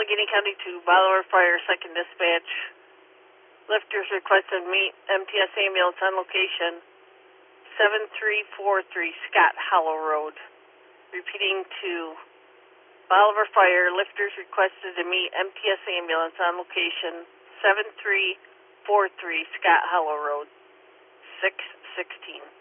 Allegheny County to Bolivar Fire, 2nd Dispatch. Lifters requested meet MTS ambulance on location 7343 Scott Hollow Road. Repeating to Bolivar Fire, lifters requested to meet MTS ambulance on location 7343 Scott Hollow Road, 616.